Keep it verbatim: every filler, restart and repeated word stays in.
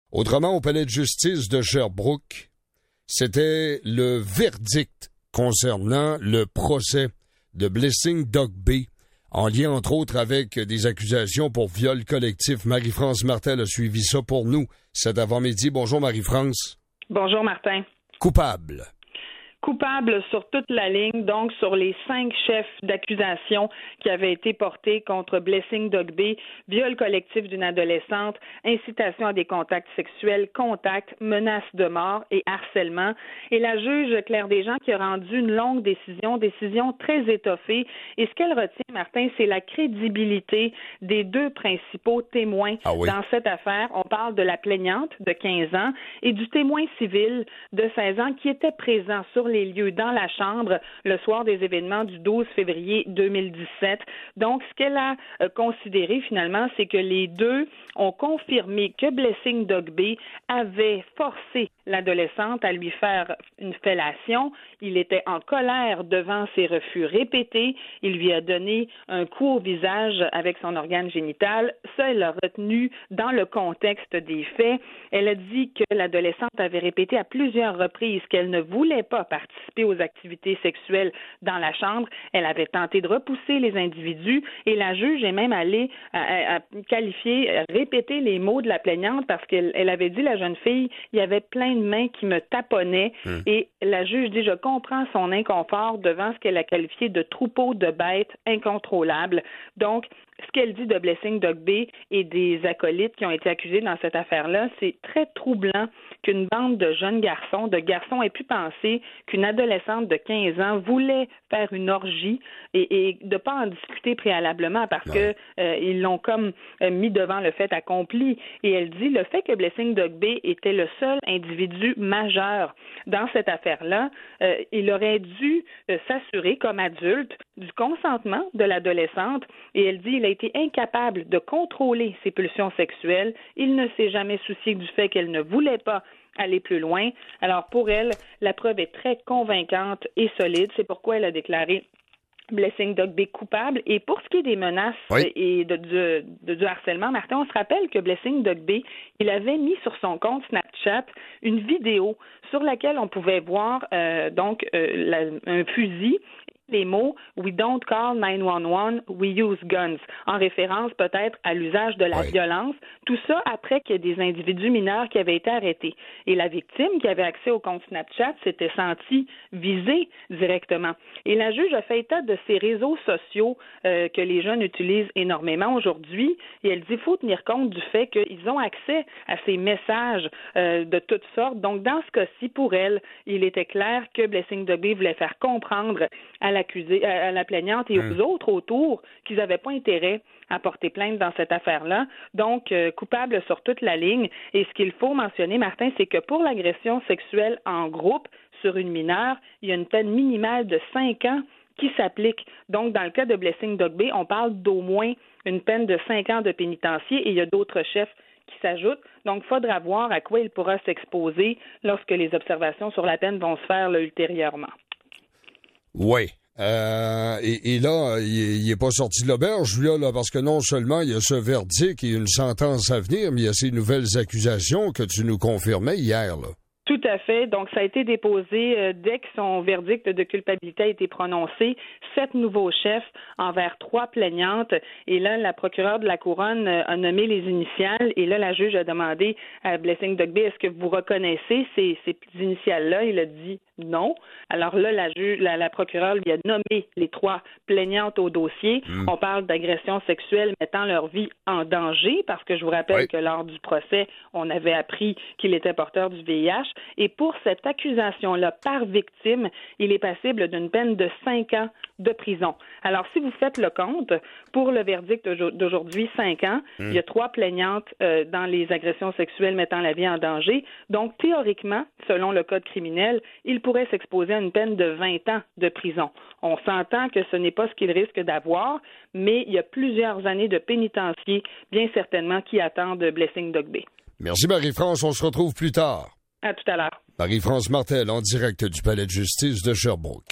Autrement, au palais de justice de Sherbrooke, c'était le verdict concernant le procès de Blessing Dugby, en lien entre autres avec des accusations pour viol collectif. Marie-France Martel a suivi ça pour nous cet avant-midi. Bonjour Marie-France. Bonjour Martin. Coupable. Coupable sur toute la ligne, donc sur les cinq chefs d'accusation qui avaient été portés contre Blessing Dugby, viol collectif d'une adolescente, incitation à des contacts sexuels, contact, menace de mort et harcèlement. Et la juge Claire Desjean qui a rendu une longue décision, décision très étoffée. Et ce qu'elle retient, Martin, c'est la crédibilité des deux principaux témoins ah oui. dans cette affaire. On parle de la plaignante de quinze ans et du témoin civil de seize ans qui était présent sur les lieux dans la chambre le soir des événements du douze février deux mille dix-sept. Donc, ce qu'elle a euh, considéré finalement, c'est que les deux ont confirmé que Blessing Dugby avait forcé l'adolescente à lui faire une fellation. Il était en colère devant ses refus répétés. Il lui a donné un coup au visage avec son organe génital. Ça, elle l'a retenu dans le contexte des faits. Elle a dit que l'adolescente avait répété à plusieurs reprises qu'elle ne voulait pas participer aux activités sexuelles dans la chambre. Elle avait tenté de repousser les individus et la juge est même allée à, à qualifier, à répéter les mots de la plaignante parce qu'elle elle avait dit, la jeune fille, il y avait plein de mains qui me taponnaient mmh. et la juge dit, je comprends son inconfort devant ce qu'elle a qualifié de troupeau de bêtes incontrôlables. Donc, ce qu'elle dit de Blessing Dugby et des acolytes qui ont été accusés dans cette affaire-là, c'est très troublant qu'une bande de jeunes garçons, de garçons ait pu penser qu'une adolescente de quinze ans voulait faire une orgie et, et de pas en discuter préalablement parce ouais. que euh, ils l'ont comme euh, mis devant le fait accompli. Et elle dit le fait que Blessing Dugby était le seul individu majeur dans cette affaire-là, euh, il aurait dû euh, s'assurer comme adulte du consentement de l'adolescente et elle dit il a été incapable de contrôler ses pulsions sexuelles. Il ne s'est jamais soucié du fait qu'elle ne voulait pas aller plus loin. Alors pour elle, la preuve est très convaincante et solide. C'est pourquoi elle a déclaré Blessing Dugby coupable. Et pour ce qui est des menaces oui. et de, de, de, du harcèlement, Martin, on se rappelle que Blessing Dugby, il avait mis sur son compte Snapchat une vidéo sur laquelle on pouvait voir euh, donc euh, la, un fusil. Les mots « We don't call nine one one, we use guns », en référence peut-être à l'usage de la oui. violence. Tout ça après qu'il y ait des individus mineurs qui avaient été arrêtés. Et la victime qui avait accès au compte Snapchat s'était sentie visée directement. Et la juge a fait état de ces réseaux sociaux euh, que les jeunes utilisent énormément aujourd'hui. Et elle dit qu'il faut tenir compte du fait qu'ils ont accès à ces messages euh, de toutes sortes. Donc, dans ce cas-ci, pour elle, il était clair que Blessing Dugby voulait faire comprendre à la Accusé, à la plaignante et aux mmh. autres autour qu'ils n'avaient pas intérêt à porter plainte dans cette affaire-là. Donc, euh, coupable sur toute la ligne. Et ce qu'il faut mentionner, Martin, c'est que pour l'agression sexuelle en groupe sur une mineure, il y a une peine minimale de cinq ans qui s'applique. Donc, dans le cas de Blessing Dugby, on parle d'au moins une peine de cinq ans de pénitencier et il y a d'autres chefs qui s'ajoutent. Donc, il faudra voir à quoi il pourra s'exposer lorsque les observations sur la peine vont se faire là, ultérieurement. Oui. Euh, et, et là, il n'est pas sorti de l'auberge, là, là, parce que non seulement il y a ce verdict et une sentence à venir, mais il y a ces nouvelles accusations que tu nous confirmais hier, là. Tout à fait. Donc, ça a été déposé euh, dès que son verdict de culpabilité a été prononcé. Sept nouveaux chefs envers trois plaignantes. Et là, la procureure de la Couronne euh, a nommé les initiales. Et là, la juge a demandé à Blessing Dugby, est-ce que vous reconnaissez ces, ces initiales-là? Il a dit non. Alors là, la, juge, la, la procureure lui a nommé les trois plaignantes au dossier. Mmh. On parle d'agression sexuelle mettant leur vie en danger, parce que je vous rappelle oui. que lors du procès, on avait appris qu'il était porteur du V I H. Et pour cette accusation-là par victime, il est passible d'une peine de cinq ans de prison. Alors, si vous faites le compte, pour le verdict d'aujourd'hui, cinq ans, mmh. il y a trois plaignantes euh, dans les agressions sexuelles mettant la vie en danger. Donc, théoriquement, selon le code criminel, il pourrait s'exposer à une peine de vingt ans de prison. On s'entend que ce n'est pas ce qu'il risque d'avoir, mais il y a plusieurs années de pénitencier, bien certainement, qui attendent Blessing Dugby. Merci Marie-France, on se retrouve plus tard. À tout à l'heure. Marie-France Martel, en direct du Palais de justice de Sherbrooke.